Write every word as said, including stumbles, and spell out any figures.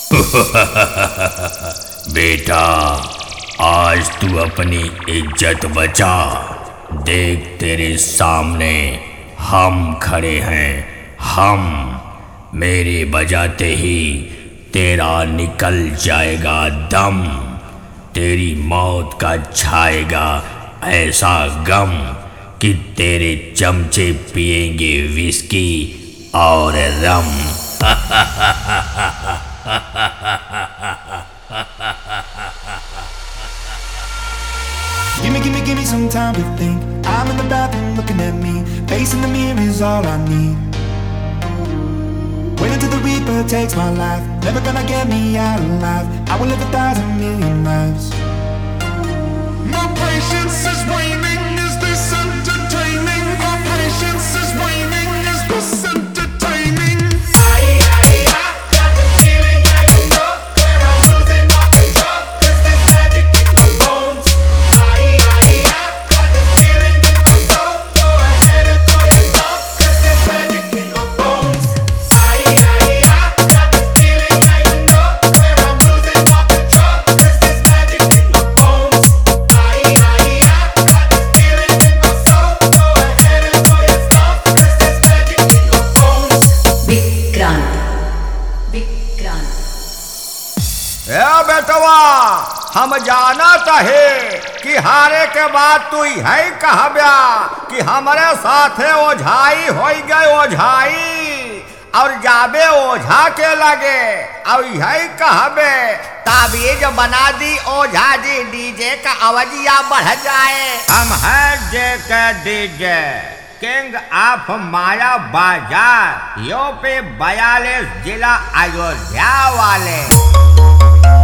बेटा, आज तू अपनी इज्जत बचा। देख तेरे सामने हम खड़े हैं। हम मेरे बजाते ही तेरा निकल जाएगा दम। तेरी मौत का छाएगा ऐसा गम कि तेरे चमचे पिएंगे विस्की और रम। Give me, give me, give me some time to think. I'm in the bathroom looking at me. Facing the mirror is all I need. Wait until the Reaper takes my life. Never gonna get me out alive. I will live a thousand million lives. My patience is waning. Is this entertaining? My patience is waning. Is this entertaining? I, I, I got the feeling like you know that I'm losing my control. Is this magic in my bones? I, I, I got the feeling in my soul. Go ahead and throw your thoughts. Is this magic in my bones? I, I, I got the feeling like you know that I'm losing my control. Is this magic in my bones? I, I, I got the feeling in my soul. Go ahead and throw your thoughts. Is this magic in my bones? Vikrant Vikrant ए बेटवा, हम जाना चाहे कि हारे के बाद तू है कहब्या कि हमारे साथे ओझाई हो गए ओझाई और जाबे ओझा के लगे और यही कहबे ताबीज बना दी ओझा जी डीजे का आवाजिया बढ़ जाए। हम हैं जे के डीजे किंग ऑफ माया बाजार, यूपी बयालीस जिला अयोध्या वाले।